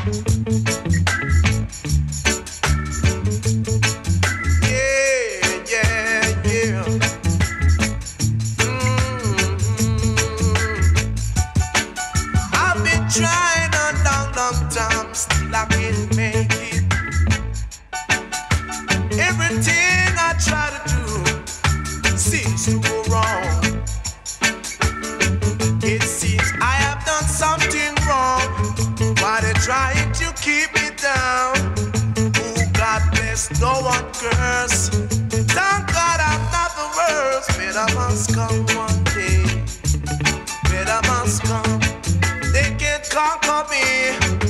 I've been trying a long, long time, still I can't make it. Everything I try to do seems to go wrong. It seems I have done something wrong. Why they trying to keep me down? Oh, God bless, no one curse. Thank God I'm not the worst. Better must come one day. Better must come. They can't conquer me.